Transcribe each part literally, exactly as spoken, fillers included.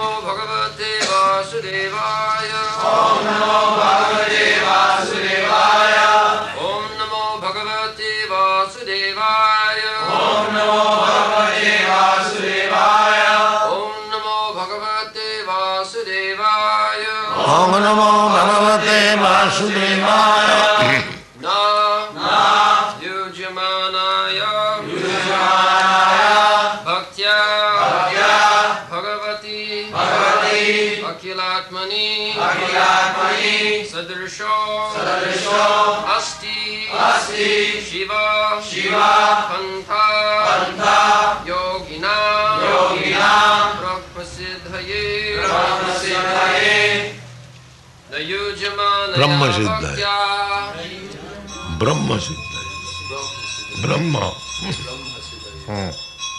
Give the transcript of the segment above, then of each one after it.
Namo Bhagavate Vasudevaya. Om Namo Bhagavate Vasudevaya. Om Namo Bhagavate Vasudevaya. Om Namo Bhagavate Vasudevaya. Om Namo Bhagavate Vasudevaya. Om Namo Bhagavate Vasudevaya. Na Na Yujamanaya Yujamanaya Bhaktya Bhaktya Bhagavati Bhagavati Akhilatmani Akhilatmani Sadrisho Sadrisho Asti Asti Shiva Shiva Pantha Pantha Yogina Yogina Brahmasiddhaye Brahmasiddhaye Na Yujamanaya Brahmasiddhaye. Bhaktya Brahma Siddha. Brahma. Hmm.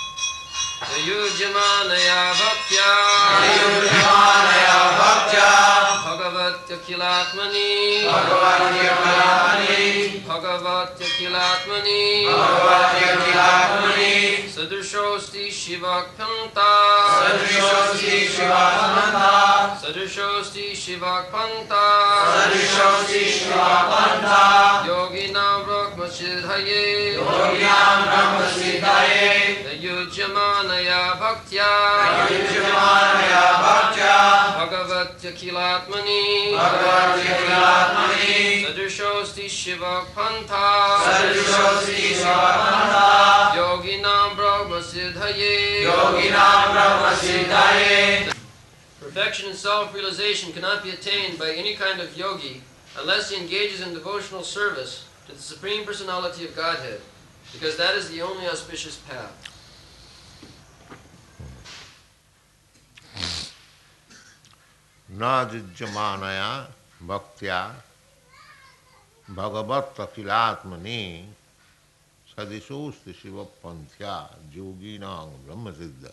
Yujamanaya Bhaktya Yujamanaya Bhaktya Bhagavatya Kilatmani Bhagavati Akhilatmani Bhagavatya Kilatmani Bhagavati Akhilatmani Sadrishosti Shiva Panta Sadrishosti Shiva Panta Sadrishosti Shiva Panta Sadrishosti Shiva Panta Yogina Brahmasiddhaye Yoginam Brahmasiddhaye Yujyamanaya Bhaktya Yujamanaya Bhaktya Bhagavatya Kilatmani Bhagavati Akhilatmani Sadrishosti Shiva Panta Sadrishosti Shiva Panta Yoginam Brahmasiddhaye Yoginam Brahmasiddhaye. Perfection in self-realization cannot be attained by any kind of yogi unless he engages in devotional service to the Supreme Personality of Godhead, because that is the only auspicious path. Na jujjamanaya bhaktya bhagavat akilatmani sadishosti shiva panthya yoginam brahma siddhaya.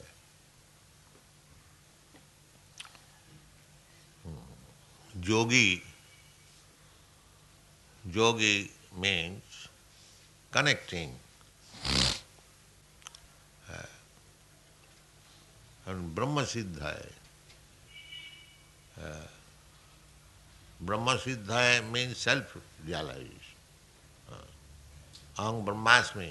Yogi, yogi means connecting. Uh, and Brahma Siddhaya. Uh, Brahma Siddhaya means self-realization. Uh, Aham Brahmasmi.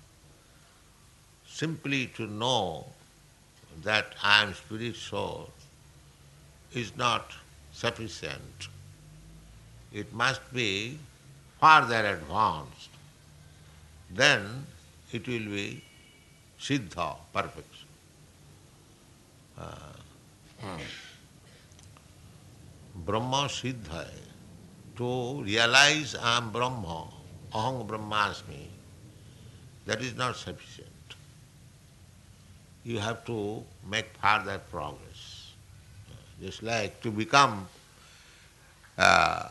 Simply to know that I am spirit soul is not sufficient. It must be further advanced. Then it will be Siddha, perfection. Uh, Brahma Siddha, to realize I am Brahma, Aham Brahmasmi, that is not sufficient. You have to make further progress. Just like to become uh,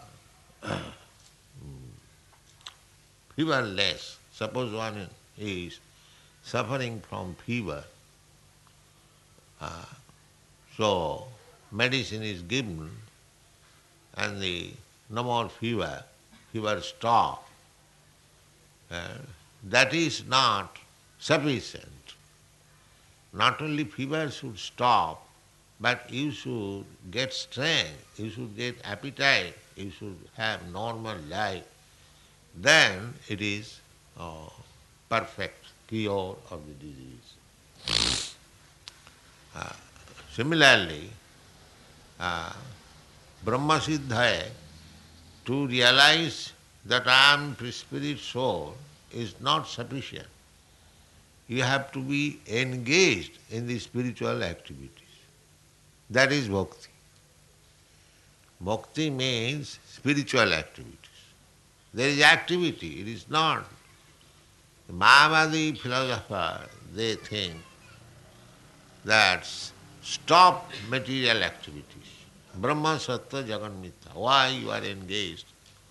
feverless. Suppose one is suffering from fever, uh, so medicine is given and the no more fever, fever stop. Uh, that is not sufficient. Not only fever should stop, but you should get strength, you should get appetite, you should have normal life. Then it is uh, perfect cure of the disease. Uh, similarly, uh, Brahma Siddhaya, to realize that I am spirit soul is not sufficient. You have to be engaged in the spiritual activities. That is bhakti. Bhakti means spiritual activities. There is activity, it is not. The Mayavadi philosopher, they think that stop material activities. Brahma Sattva Jagan Mithya. Why you are engaged?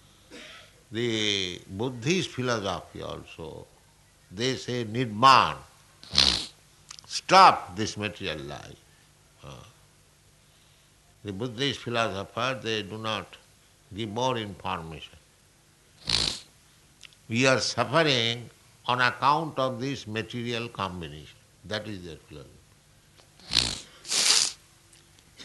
The Buddhist philosophy also, they say Nirman. Stop this material life. Uh, the Buddhist philosopher, they do not give more information. We are suffering on account of this material combination. That is their philosophy.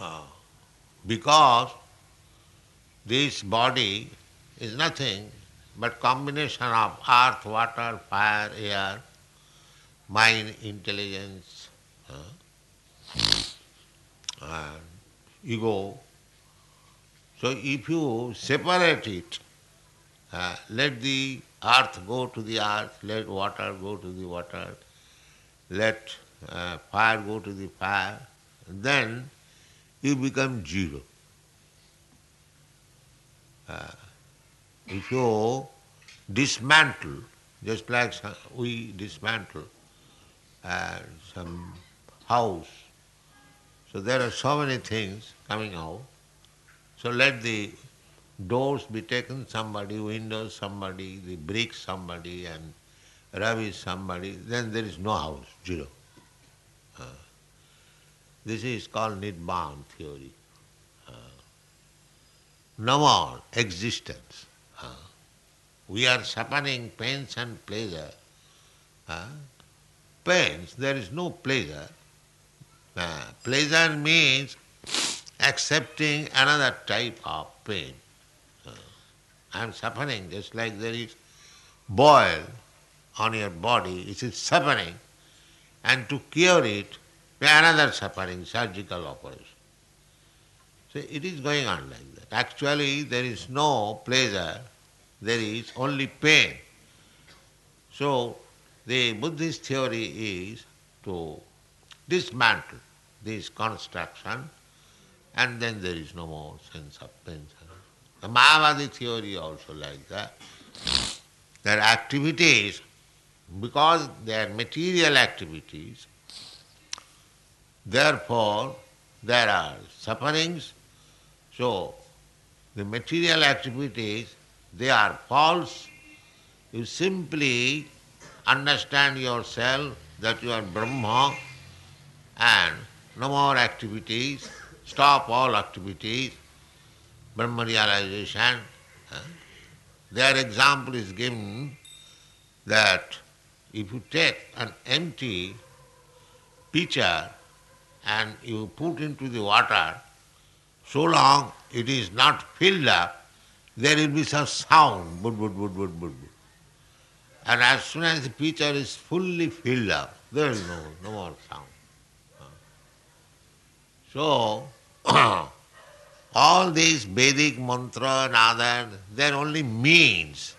uh, because this body is nothing but combination of earth, water, fire, air, mind, intelligence, uh, and ego. So if you separate it, uh, let the earth go to the earth, let water go to the water, let uh, fire go to the fire, then you become zero. Uh, if you dismantle, just like some- we dismantle uh, some house, so there are so many things coming out. So let the doors be taken somebody, windows somebody, the bricks somebody, and rubbish somebody, then there is no house, zero. Uh, this is called Nibbana theory. Uh, no more existence. Uh, we are suffering pains and pleasure. Uh, pains, there is no pleasure. Uh, pleasure means accepting another type of pain. Uh, I am suffering just like there is boil on your body, it is suffering, and to cure it, another suffering, surgical operation. So it is going on like that. Actually, there is no pleasure, there is only pain. So the Buddhist theory is to dismantle this construction, and then there is no more sense of pain. The Mayavadi theory also like that. Their activities, because they are material activities, therefore there are sufferings. So the material activities, they are false. You simply understand yourself that you are Brahma and no more activities, stop all activities, Brahma realization. Their example is given that if you take an empty pitcher and you put into the water, so long it is not filled up, there will be some sound, bud, bud, bud, bud, bud, bud. And as soon as the pitcher is fully filled up, there is no, no more sound. So, all these Vedic mantra and other, they are only means.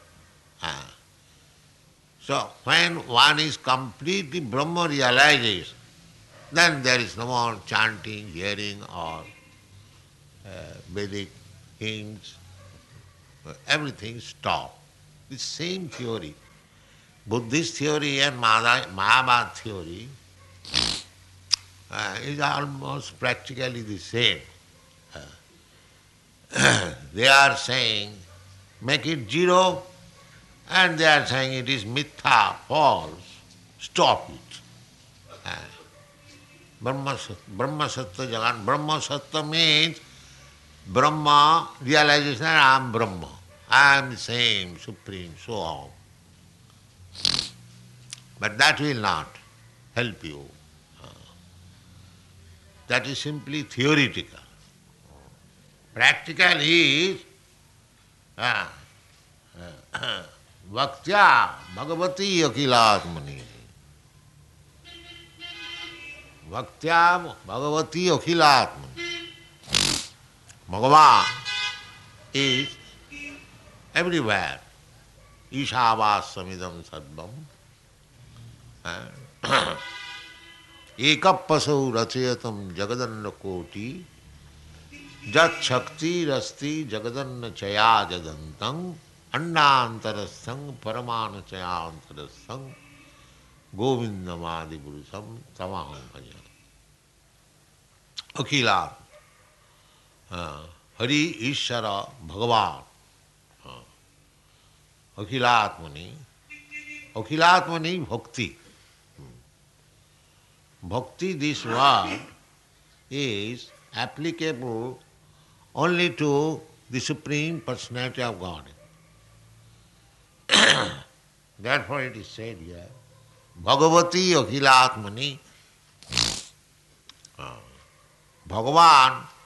So, when one is completely Brahma realization, then there is no more chanting, hearing, or uh, Vedic hymns. Everything stops. The same theory. Buddhist theory and Mayavada theory uh, is almost practically the same. Uh, they are saying, make it zero, and they are saying it is mithya, false, stop it. Uh, Brahma, Brahma Sattva Jagan. Brahma Sattva means Brahma realization, I am Brahma, I am the same, supreme, so on. But that will not help you. Uh, that is simply theoretical. Practical is uh, uh, Bhaktya Bhagavati Akhilatmani. Bhaktya Bhagavati Akhilatmani. Bhagavan is everywhere. Ishavāsamidam sarvam. Ekapasau rachayatam jagadanna koti jat shakti rasti jagadanna chaya jadantam annantarastham paramana chayantarastham govindamadi purusam tamaham bhaja. Akhilat Hari Ishara Bhagavan Akhilatmani. Akhilatmani Bhakti. Bhakti, this word, is applicable only to the Supreme Personality of God. Therefore it is said here, Bhagavati Akhilatmani. Bhagavan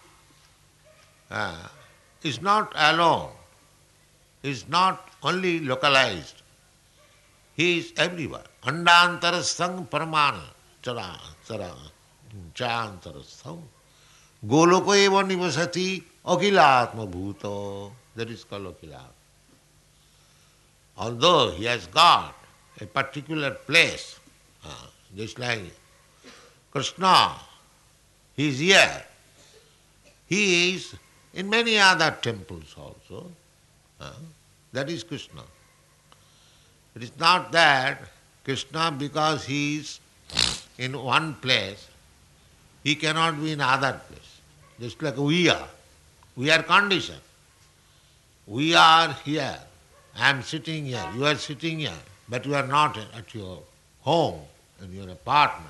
uh, is not alone, is not only localized. He is everywhere. Andantarastham paramana chara chara chantarastham goloko eva nivasati akhilatma bhuto. That is called akhilatma. Although he has got a particular place, uh, just like Krishna, he is here. He is in many other temples also. Uh, that is Krishna. It is not that Krishna, because he is in one place, he cannot be in other place. Just like we are. We are conditioned. We are here. I am sitting here. You are sitting here. But you are not at your home, in your apartment.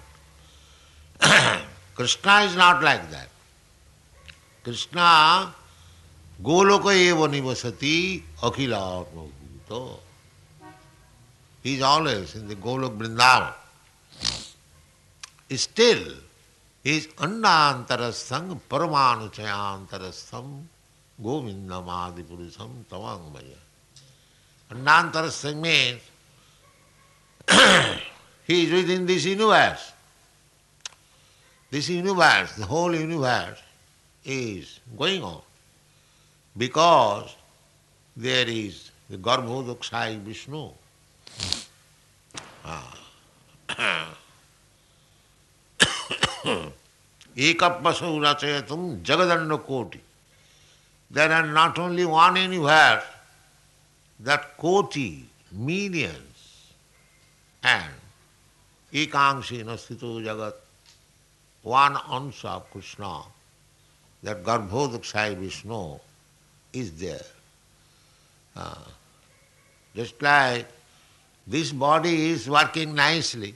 Krishna is not like that. Krishna goloko eva nivasati akhila atma bhuto. He is always in the Golok Vrindavan. Still, he is andantarastham paramanuchayantarastham govindam adipurusam tavangmaya. Andantarastham means he is within this universe. This universe, the whole universe, is going on because there is the Garbhodakshayi Vishnu. Ekapasau rachayatum jagadanda koti. There are not only one universe, that koti, millions, and ekangshi nasthito jagat, one ansa of Krishna, that Garbhodakshayi Vishnu is there. Uh, just like this body is working nicely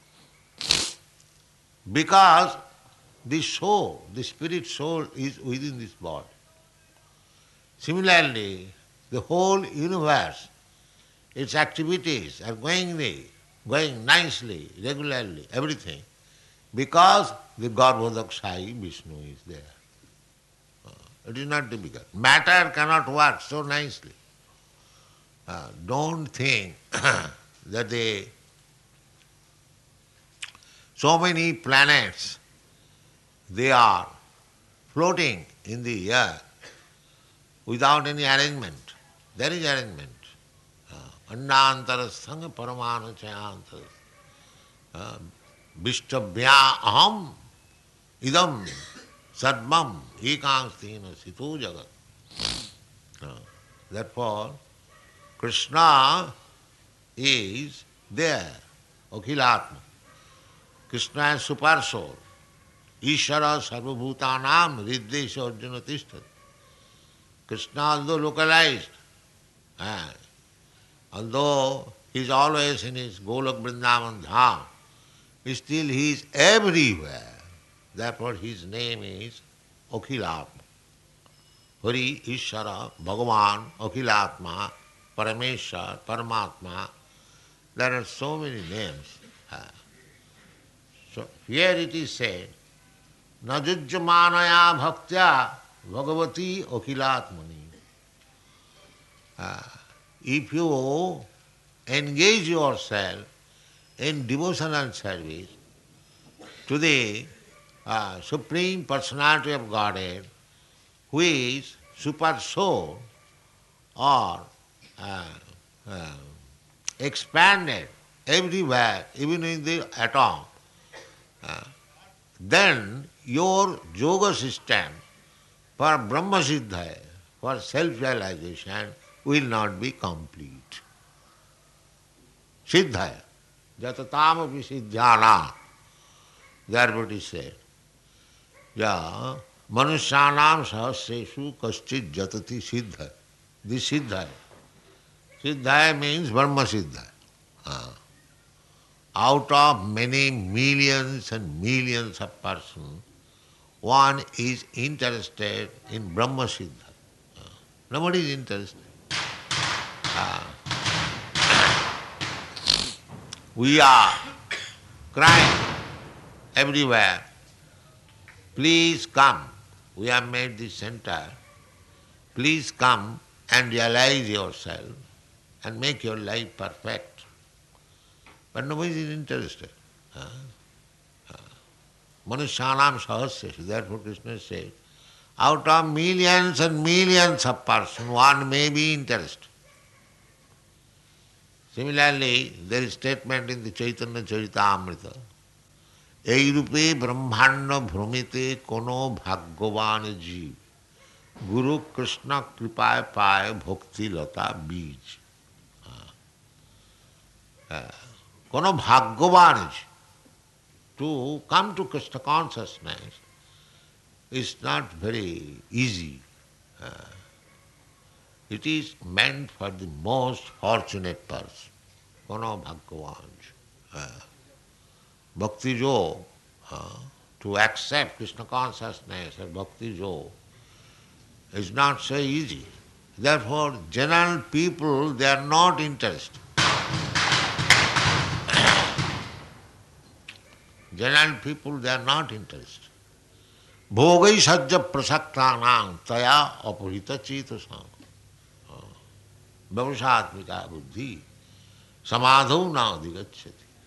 because the soul, the spirit soul is within this body. Similarly, the whole universe, its activities are going there, going nicely, regularly, everything, because the Garbhodakshayi Vishnu is there. Uh, it is not difficult. Matter cannot work so nicely. Uh, don't think that they, so many planets, they are floating in the air without any arrangement. There is arrangement. Andantarasthanga paramanu chayantaras. Vishtabhya aham idam sadmam ekangsthena situ jagat. Therefore, Krishna is there, Akhilatma. Krishna is super soul. Ishara sarvabhutanam riddesha arjuna tishtat. Krishna, although localized, eh, although he is always in his Golok Vrindavan Dham, still he is everywhere. Therefore his name is Akhilatma. Hari, Ishara, Bhagavan, Akhilatma, Parameshwar, Paramatma. There are so many names. So here it is said, Najujjamanaya bhaktya bhagavati akhilatmani. Uh, if you engage yourself in devotional service to the uh, Supreme Personality of Godhead, who is super soul or uh, uh, expanded everywhere, even in the atom, uh, then your yoga system for Brahma Siddha, for self-realization, will not be complete. Siddhaya, jatataam api siddhyana, therefore it is said, ja manusyanam sahasreshu kaschit jatati siddha. This siddhaya. Siddhaya means Brahma Siddha. Uh, out of many millions and millions of persons, one is interested in Brahma Siddha. Uh, nobody is interested. Uh, we are crying everywhere. Please come. We have made this center please come and realize yourself and make your life perfect. But nobody is interested. Huh? Manusyanam sahasya. Therefore Krishna says, out of millions and millions of persons, one may be interested. Similarly, there is statement in the Chaitanya Charitamrita, ei rupe brahmanda bhrumite kono bhagyavan jeev, Guru Krishna kripaya paya bhakti lata bij. Kono bhagyavan jeev. To come to Krishna consciousness is not very easy. Uh, it is meant for the most fortunate person. Kono bhagyavan. Uh, bhakti jo, uh, to accept Krishna consciousness or bhakti jo is not so easy. Therefore, general people, they are not interested. General people, they are not interested. Bhogai sajja prasaktanam taya apurita chetasam. Vyavasatmika buddhi samadhau na adhigacchati.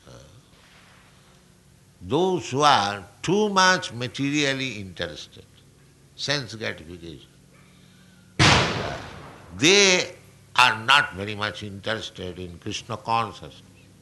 Those who are too much materially interested, sense gratification, they are not very much interested in Krishna consciousness.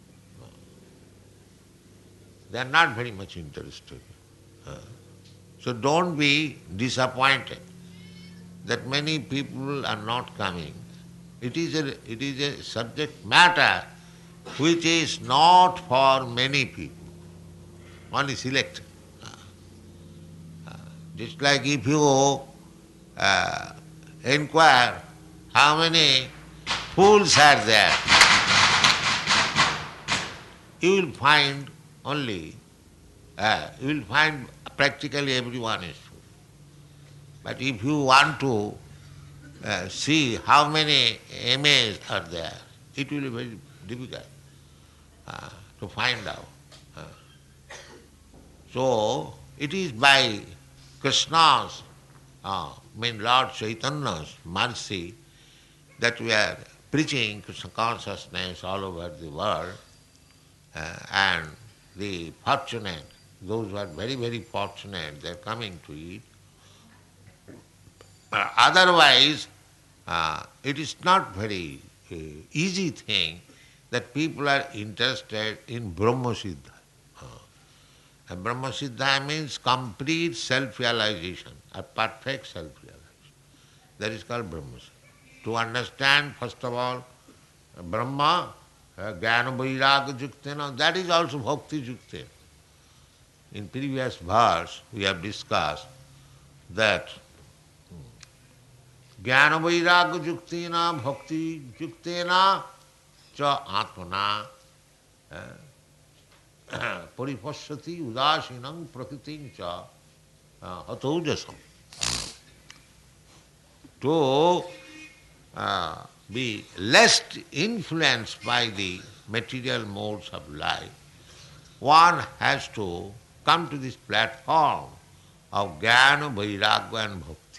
They are not very much interested. So don't be disappointed that many people are not coming. It is a, it is a subject matter which is not for many people, only selected. Just like if you uh, inquire how many fools are there, you will find only, uh, you will find practically everyone is fool. But if you want to uh, see how many M As are there, it will be very difficult uh, to find out. Uh, so, it is by Krishna's, uh, I mean Lord Chaitanya's mercy that we are preaching Krishna consciousness all over the world, uh, and the fortunate, those who are very, very fortunate, they are coming to it. Uh, otherwise, uh, it is not very uh, easy thing that people are interested in Brahma Siddha. Uh, and Brahma Siddha means complete self-realization, a perfect self-realization. That is called Brahma Siddha. To understand, first of all, Brahma, uh, Jnana Vairagya Juktena, that is also Bhakti Juktena. In previous verse, we have discussed that Jnana Vairagya Juktena, Bhakti Juktena, cha Atmana, Paripashyati Udasinam Prakritim cha Hatojasam. To uh, be less influenced by the material modes of life, one has to come to this platform of Jnana, Vairagya and Bhakti.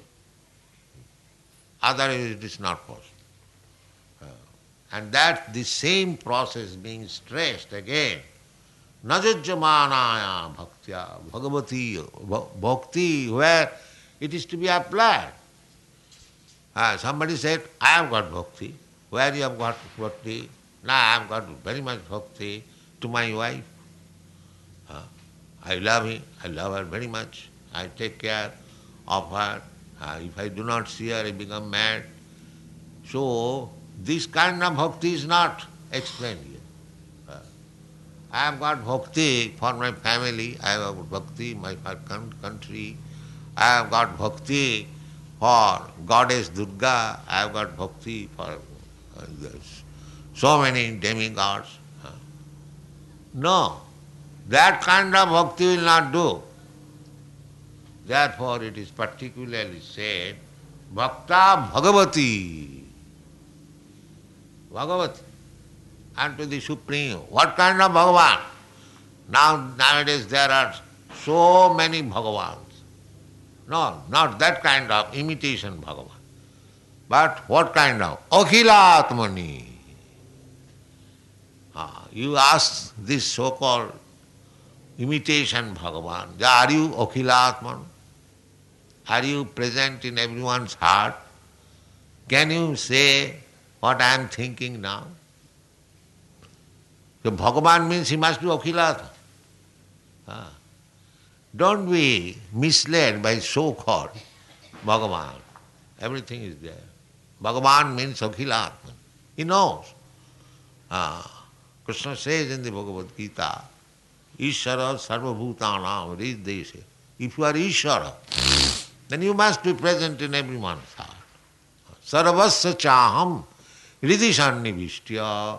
Otherwise it is not possible. Uh, and that the same process being stressed again. Najajjamanaya bhaktya bhagavati bhakti, where it is to be applied. Uh, somebody said, I have got bhakti. Where you have got bhakti? No, I have got very much bhakti to my wife. Uh, I love him, I love her very much. I take care of her. Uh, if I do not see her, I become mad. So, this kind of bhakti is not explained here. Uh, I have got bhakti for my family, I have got bhakti for my country, I have got bhakti for Goddess Durga, I have got bhakti for uh, so many demigods. Uh, no, that kind of bhakti will not do. Therefore it is particularly said, Bhakta Bhagavati. Bhagavati. Unto the Supreme. What kind of Bhagavan? Now, nowadays there are so many Bhagavans. No, not that kind of imitation Bhagavan. But what kind of? Akhilatmani. Ah, you ask this so-called imitation Bhagavan, are you Akhilatman? Are you present in everyone's heart? Can you say what I am thinking now? So Bhagavan means he must be Akhilatman. Ah. Don't be misled by so-called Bhagavan. Everything is there. Bhagavan means Akhilatman. He knows. Ah. Krishna says in the Bhagavad Gita, Ishara sarvabhutanam hrideshe. If you are Ishara, then you must be present in everyone's heart. Sarvasya chaham hridisannivistya.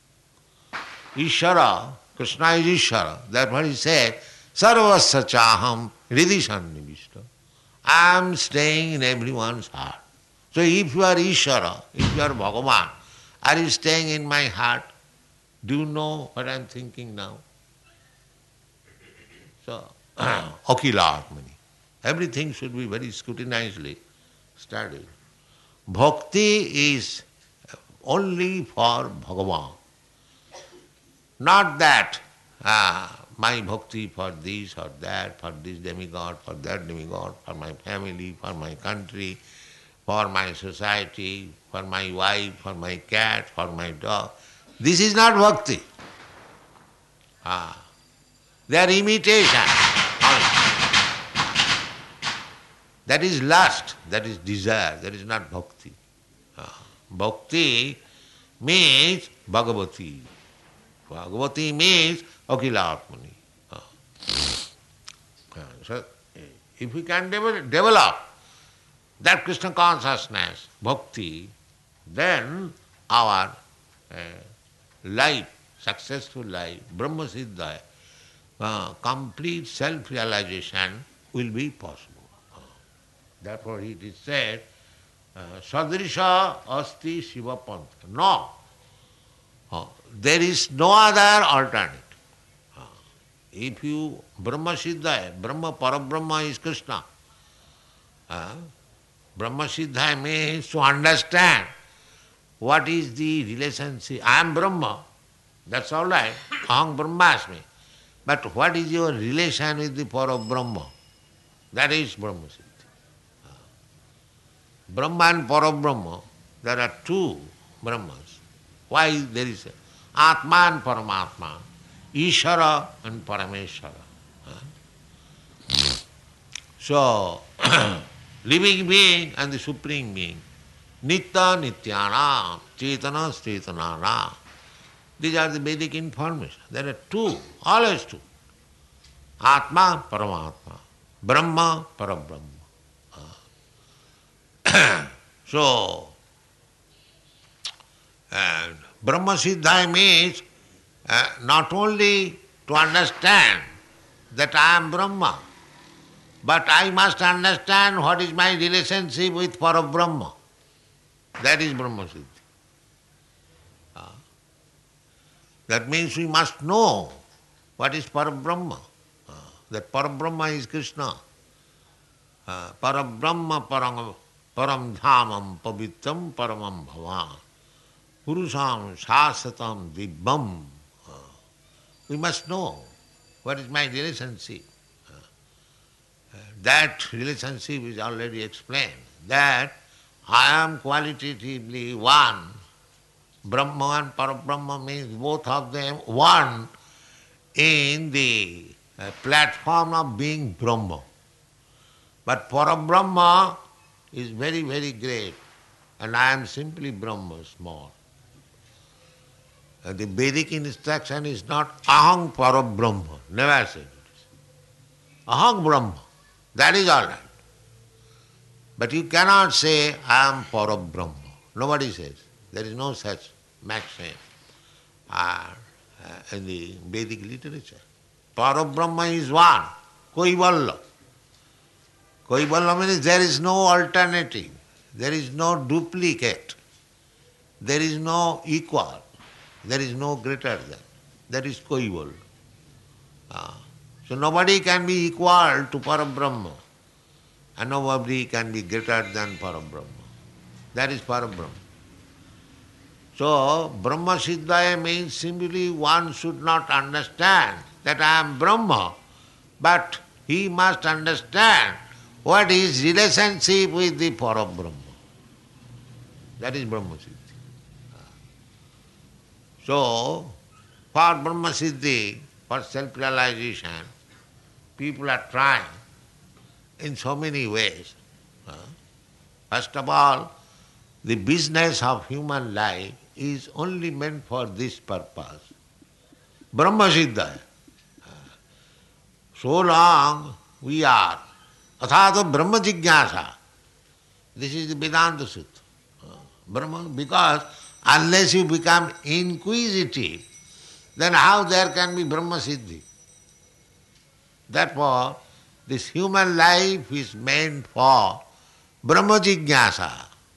Ishara, Krishna is Ishara. That's what he said. Sarvasya chaham hridisannivistya. I am staying in everyone's heart. So if you are Ishara, if you are Bhagavan, are you staying in my heart? Do you know what I am thinking now? So, Akhilatmani. Everything should be very scrutinizedly studied. Bhakti is only for Bhagavan. Not that ah, my bhakti for this or that, for this demigod, for that demigod, for my family, for my country, for my society, for my wife, for my cat, for my dog. This is not bhakti. Ah. They are imitation. That is lust, that is desire, that is not bhakti. Ah. Bhakti means Bhagavati. Bhagavati means Akhilatmani. Ah. Ah. So, if we can develop, develop that Krishna consciousness, bhakti, then our uh, life, successful life, Brahma Siddha, uh, complete self-realization will be possible. Uh, therefore it is said, Sadrisha asti Shiva Pantha. No. Uh, there is no other alternative. Uh, if you, Brahma Siddha, Brahma Parabrahma is Krishna. Uh, Brahma Siddha means to understand what is the relationship. I am Brahma, that's all right. Aham Brahmasmi. But what is your relation with the Parabrahma? That is Brahma Siddhi. Uh, Brahma and Parabrahma, there are two Brahmas. Why there is Atma and Paramatma, Ishara and Parameshwara. Uh, so, living being and the supreme being, Nitya Nityanam, Chetana Chetananam. These are the Vedic information. There are two, always two. Atma, Paramatma. Brahma, Parabrahma. Uh, so, and Brahma Siddha means uh, not only to understand that I am Brahma, but I must understand what is my relationship with Parabrahma. That is Brahma Siddhi. Uh, that means we must know what is Parabrahma. Uh, that Parabrahma is Krishna. Uh, Parabrahma param, param dhamam pavitram paramam bhavan. Purusam shasatam dibbam. Uh, we must know what is my relationship. Uh, uh, that relationship is already explained. That I am qualitatively one. Brahma and Parabrahma means both of them one in the uh, platform of being Brahma. But Parabrahma is very, very great, and I am simply Brahma, small. And the Vedic instruction is not Aham Parabrahma, never said it. Aham Brahma, that is all right. But you cannot say, I am Parabrahma. Nobody says. There is no such maxim uh, uh, in the Vedic literature. Parabrahma is one, Kaivalla. Kaivalla means there is no alternative, there is no duplicate, there is no equal, there is no greater than. That is Kaivalla. Uh, so nobody can be equal to Parabrahma. And nobody can be greater than Parabrahma. That is Parabrahma. So, Brahma Siddhaya means simply one should not understand that I am Brahma, but he must understand what is relationship with the Parabrahma. That is Brahma Siddhi. So, for Brahma Siddhi, for self-realization, people are trying in so many ways. First of all, the business of human life is only meant for this purpose. Brahma Siddhaya. So long we are Athato Brahma Jigyasa. This is the Vedanta Sutta. Brahma, because unless you become inquisitive, then how there can be Brahma Siddhi? Therefore, this human life is meant for Brahma Jigyasa.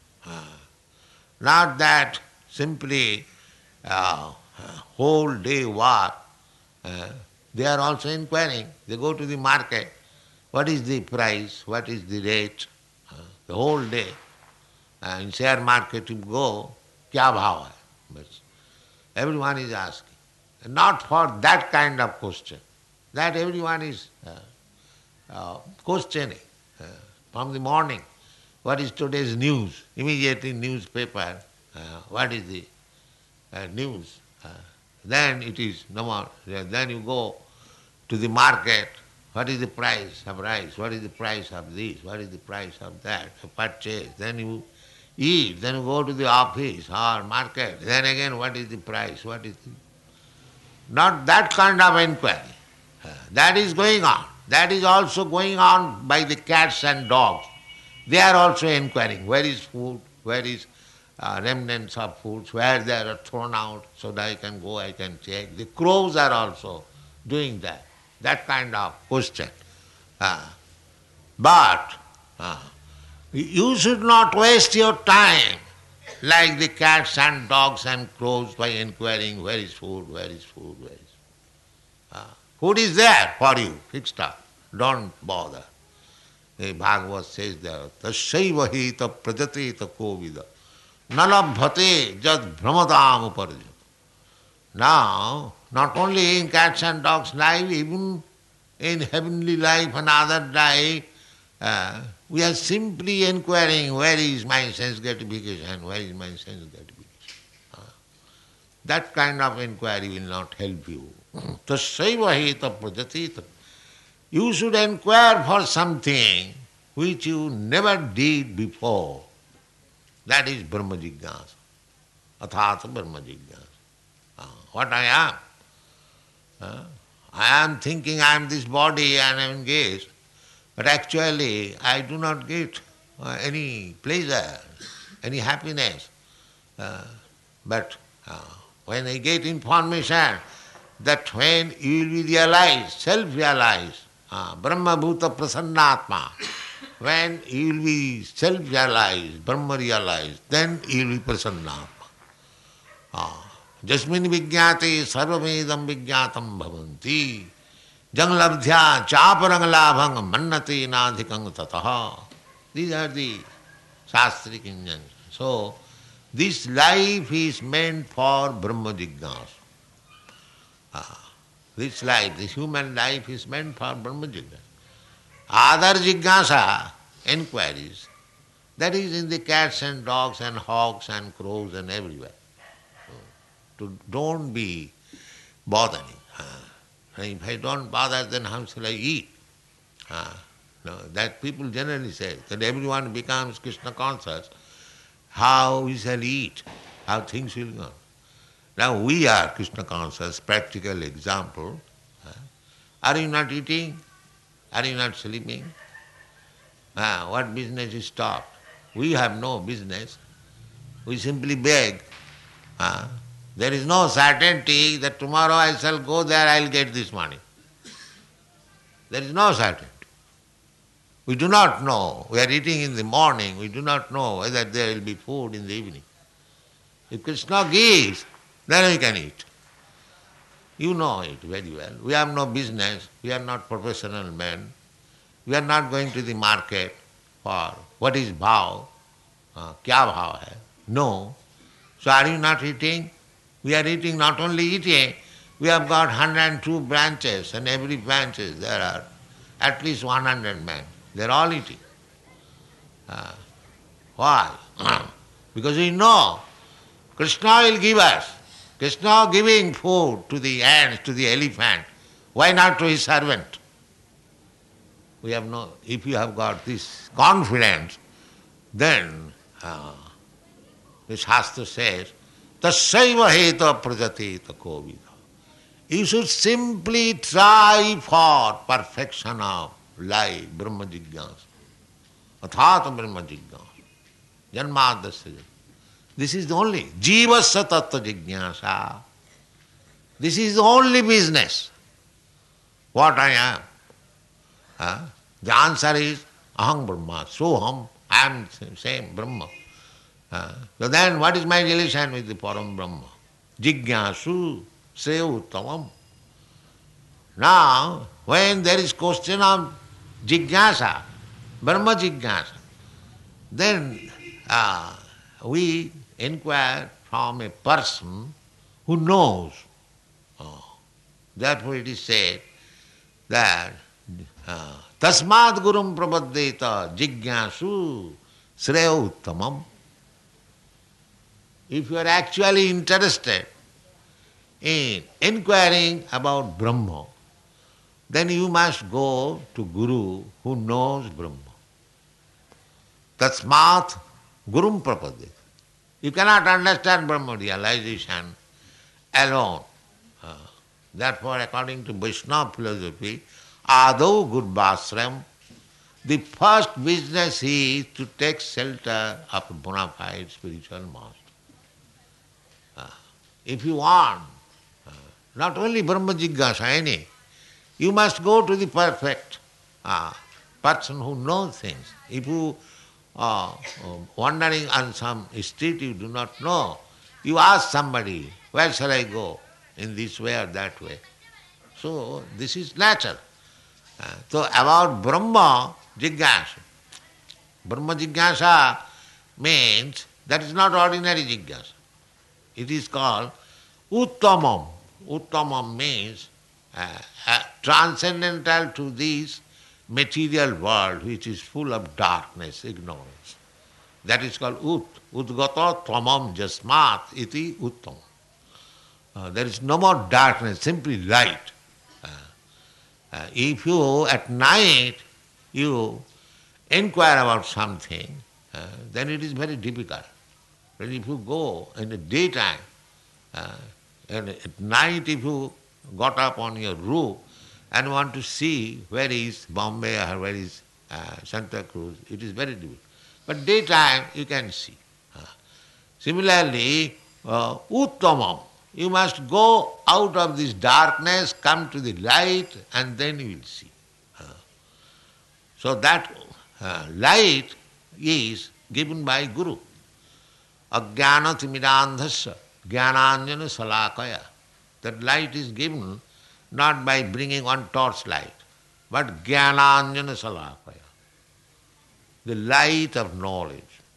Not that simply uh, whole day work. Uh, they are also inquiring. They go to the market. What is the price? What is the rate? Uh, the whole day. Uh, in share market you go, kya bhav hai? But everyone is asking. Not for that kind of question. That everyone is uh, uh, questioning uh, from the morning. What is today's news? Immediately newspaper, uh, what is the uh, news? Uh, then it is no more. Then you go to the market. What is the price of rice? What is the price of this? What is the price of that? You purchase. Then you eat. Then you go to the office or market. Then again, what is the price? What is the... Not that kind of inquiry. Uh, that is going on. That is also going on by the cats and dogs. They are also inquiring where is food, where is uh, remnants of foods, where they are thrown out so that I can go, I can check. The crows are also doing that, that kind of question. Uh, but uh, you should not waste your time like the cats and dogs and crows by inquiring where is food, where is food, where is food. Uh, food is there for you, fixed up. Don't bother. The Bhagavad says there, Tasyaiva hita prajateta kovida nalabhate jad brahmadam uparjata. Now, not only in cats and dogs' life, even in heavenly life and other life, uh, we are simply inquiring, where is my sense gratification, where is my sense gratification. Uh, that kind of inquiry will not help you. Tasyaiva hita prajateta. You should inquire for something which you never did before. That is Brahma Jigyasa. Athata Brahma Jigyasa. Uh, what I am. Uh, I am thinking I am this body and I am engaged, but actually I do not get uh, any pleasure, any happiness. Uh, but uh, when I get information that when you will be realized, self-realized, Uh, Brahma Bhuta Prasannatma. When you will be self-realized, Brahma realized, then you will be Prasannatma. Uh, Jasmin Vijñāti Sarvamedam Vijñātam Bhavanti Janglabdhya Chaparang Labhang Mannati Nadhikang Tataha. These are the Shastric injunctions. So, this life is meant for Brahma Jigyasa. Uh, This life, this human life is meant for Brahma Jigyasa. Other Jigyasa, inquiries, that is in the cats and dogs and hogs and crows and everywhere. So, to don't be bothering. Uh, if I don't bother, then how shall I eat? Uh, no, that people generally say that everyone becomes Krishna conscious, how we shall eat, how things will go. Now we are Krishna conscious, practical example. Are you not eating? Are you not sleeping? Ah, what business is stopped? We have no business. We simply beg. Ah, there is no certainty that tomorrow I shall go there, I will get this money. There is no certainty. We do not know. We are eating in the morning. We do not know whether there will be food in the evening. If Krishna gives, then we can eat. You know it very well. We have no business. We are not professional men. We are not going to the market for what is bhav. uh, kya bhav hai? No. So are you not eating? We are eating, not only eating, we have got one hundred two branches, and every branches there are at least one hundred men. They are all eating. Uh, why? Because we know Krishna will give us. Krishna giving food to the ants, to the elephant. Why not to his servant? We have no. If you have got this confidence, then uh, the Shastra says, Tassaiva heta prajati takovida. You should simply try for perfection of life, Brahma Jigyasa. Athata Brahma Jigyasa. Janmadasya. This is the only. Jivasya tattva jigyasa. This is the only business. What I am. Huh? The answer is Aham Brahma. Soham. I am same Brahma. Uh, so then what is my relation with the Param Brahma? Jigyasu Sreya Uttamam. Now, when there is question of Jigyasa, Brahma Jigyasa, then uh, we inquire from a person who knows. Oh. Therefore it is said that uh, Tasmad Gurum Prabhaddeta Jigyasu Sreya Uttamam. If you are actually interested in inquiring about Brahma, then you must go to Guru who knows Brahma. Tasmat Gurum Prapadit. You cannot understand Brahma realization alone. Uh, therefore, according to Vaishnava philosophy, Adau Gurvasram, the first business is to take shelter of a bona fide spiritual master. Uh, if you want, uh, not only Brahma Jigyasa, any, you must go to the perfect uh, person who knows things. If you are uh, wandering on some street you do not know, you ask somebody, where shall I go? In this way or that way. So this is natural. Uh, so about Brahma Jigyasa. Brahma Jigyasa means that is not ordinary Jigyasa. It is called Uttamam. Uttamam means uh, uh, transcendental to this material world which is full of darkness, ignorance. That is called Ut. Udgata Tamam Jasmat iti Uttam. Uh, there is no more darkness, simply light. Uh, uh, if you, at night, you inquire about something, uh, then it is very difficult. But if you go in the daytime, uh, and at night if you got up on your roof and want to see where is Bombay or where is uh, Santa Cruz, it is very difficult. But daytime you can see. Uh, similarly, uh, Uttamam, you must go out of this darkness, come to the light, and then you will see. Uh, so that uh, light is given by Guru. Ajnana timidandhasya jnananjana salakaya. That light is given not by bringing one torch light, but jnananjana salakaya. The light of knowledge.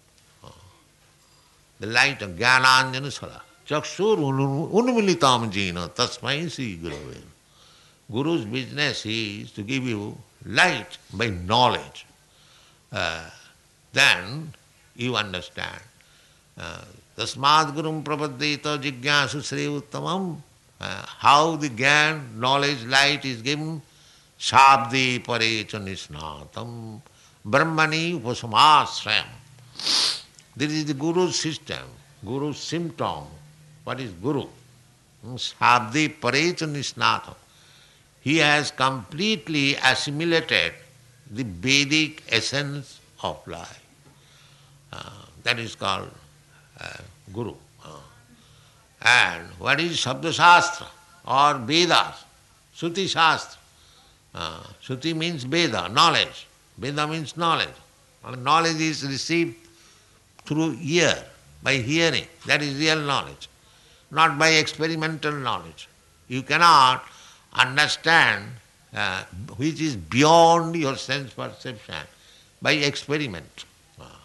The light of jnananjana salakaya. Chakshur unmilitam jina tasmai si gurave. Guru's business is to give you light by knowledge. Uh, then you understand. Tasmad Gurum Prapaddeta Jigyasu Sri Uttamam. How the Gyan, knowledge, light is given. Shabdi Parecha Nisnatam Brahmani Upasamasrayam. This is the Guru's system, Guru's symptom. What is Guru? Shabdi Parecha Nisnatam. He has completely assimilated the Vedic essence of life. Uh, that is called uh, Guru. Uh, and what is Shabda Shastra or Vedas? Shruti Shastra. Uh, Shruti means Veda, knowledge. Veda means knowledge. And knowledge is received through ear, by hearing. That is real knowledge. Not by experimental knowledge. You cannot understand uh, which is beyond your sense perception by experiment. Uh,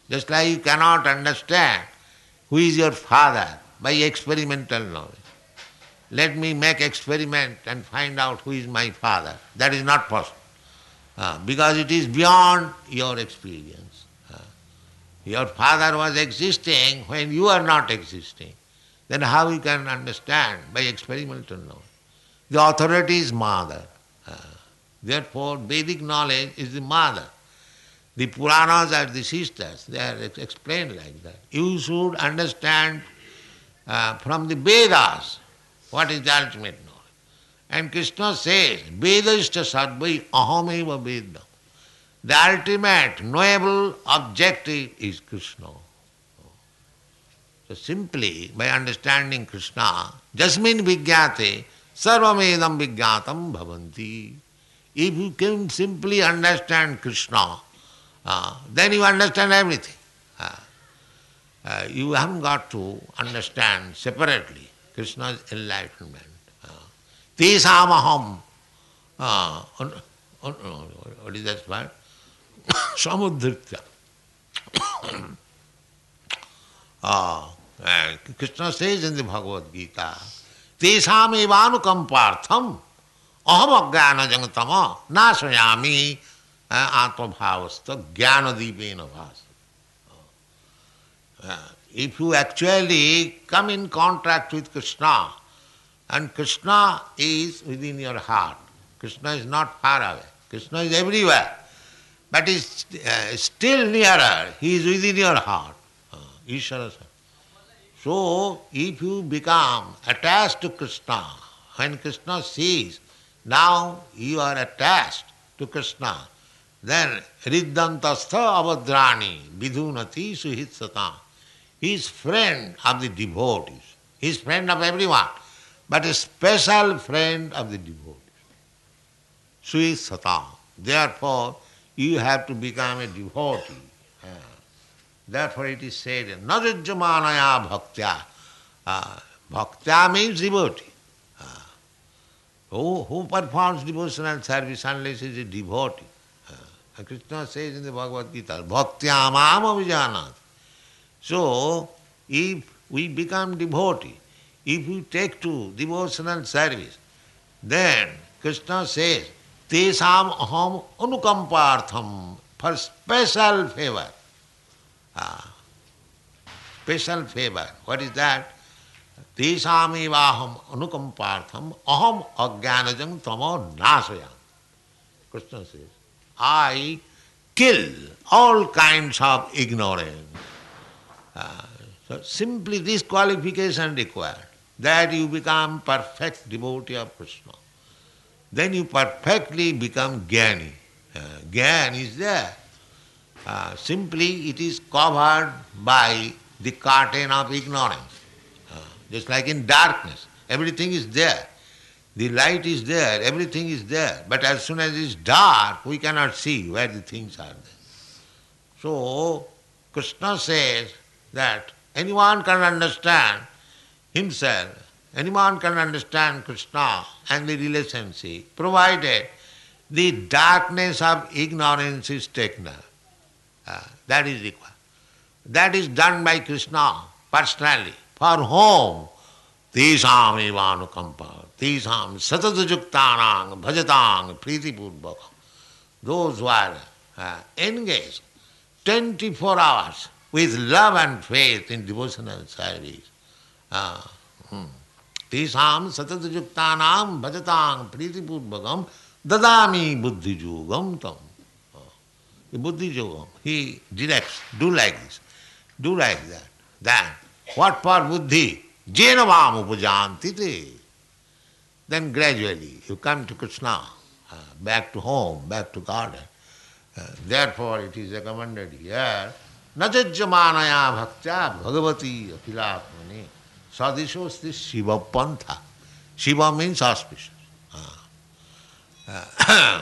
Just like you cannot understand who is your father by experimental knowledge. Let me make experiment and find out who is my father. That is not possible. Uh, because it is beyond your experience. Uh, your father was existing when you are not existing. Then how you can understand by experimental knowledge? The authority is mother. Uh, therefore, Vedic knowledge is the mother. The Puranas are the sisters. They are ex- explained like that. You should understand uh, from the Vedas what is the ultimate knowledge. And Krishna says, Vedashta sarvai ahameva vedam. The ultimate knowable objective is Krishna. So simply by understanding Krishna, jasmin vigyate sarvamedam vigyatam bhavanti. If you can simply understand Krishna, uh, then you understand everything. Uh, uh, you haven't got to understand separately Krishna's enlightenment. Tesam aham. Uh, what is that word? Samudritya. uh, Krishna says in the Bhagavad Gita, Tesam evanukampartham aham ajnana jangatama nasayami atmabhavasta jnanadipena bhasa. If you actually come in contact with Krishna, and Krishna is within your heart. Krishna is not far away. Krishna is everywhere. But is uh, still nearer. He is within your heart. Uh, Ishvara. So, if you become attached to Krishna, when Krishna sees, now you are attached to Krishna, then riddantastha avadrani vidhunati suhitsatam. He is friend of the devotees. He is friend of everyone. But a special friend of the devotee. Sui Satam. Therefore, you have to become a devotee. Uh, therefore it is said, Najajjamanaya bhaktya. Uh, bhaktya means devotee. Uh, who, who performs devotional service unless he is a devotee? Uh, Krishna says in the Bhagavad Gita, Bhaktya mam avijanat. So, if we become devotee, if you take to devotional service, then Krishna says, Tesam aham anukampartham, for special favor. Ah, special favor. What is that? Tesam evaham anukampartham aham ajnanajam tamo nasayam. Krishna says, I kill all kinds of ignorance. Ah, so simply this qualification required, that you become perfect devotee of Krishna. Then you perfectly become jnani. Uh, jnana is there. Uh, simply it is covered by the curtain of ignorance. Uh, just like in darkness, everything is there. The light is there, everything is there. But as soon as it is dark, we cannot see where the things are there. So, Krishna says that anyone can understand himself, anyone can understand Krishna and the relationship, provided the darkness of ignorance is taken away. Uh, that is required. That is done by Krishna personally. For whom? Tesam evanukampa, tesam satatujuktanang bhajatang pritipurvakam. Those who are uh, engaged twenty-four hours with love and faith in devotional service. Uh, hmm. Tesam satatujuktanam bhajatang pritipurvakam dadami buddhijogam tam. The buddhijogam, he directs, do like this, do like that. Then, what for buddhi? Jena vam upajanti te. Then gradually you come to Krishna, uh, back to home, back to garden. Uh, therefore it is recommended here, najajjamanaya bhaktya bhagavati akhilatmani sadishosti shiva pantha. Shiva means auspicious. Uh, uh,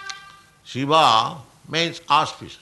Shiva means auspicious.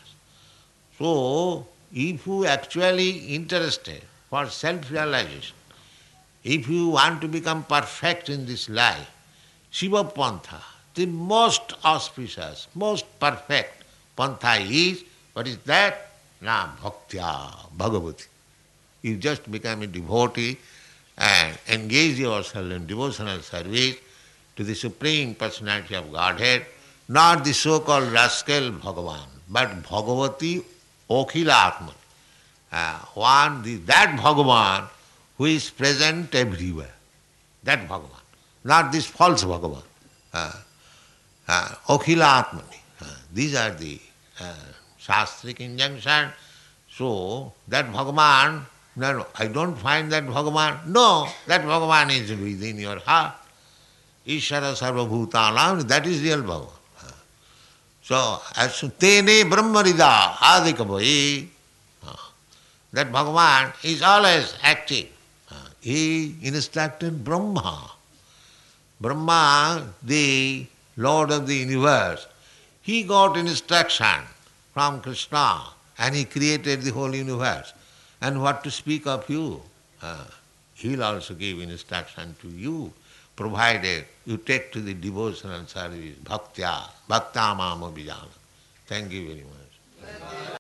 So, if you actually interested for self-realization, if you want to become perfect in this life, Shiva Pantha, the most auspicious, most perfect Pantha is, what is that? na bhaktya bhagavati. You just become a devotee and engage yourself in devotional service to the Supreme Personality of Godhead, not the so-called rascal Bhagavan, but Bhagavati Okhilatman. Uh, one, the, that Bhagavan who is present everywhere. That Bhagavan, not this false Bhagavan. Uh, uh, Okhilatmani. Uh, these are the uh, Shastric injunctions. So, that Bhagavan, no, I don't find that Bhagavan. No, that Bhagavan is within your heart. Ishara sarvabhutanam, that is real Bhagavan. Uh, so, as tene brahmarida adikabhai, uh, that Bhagavan is always active. Uh, he instructed Brahma. Brahma, the Lord of the universe, he got instruction from Krishna and he created the whole universe. And what to speak of you? Uh, he'll also give instruction to you, provided you take to the devotional service, bhaktya, bhakta mama vijana. Thank you very much.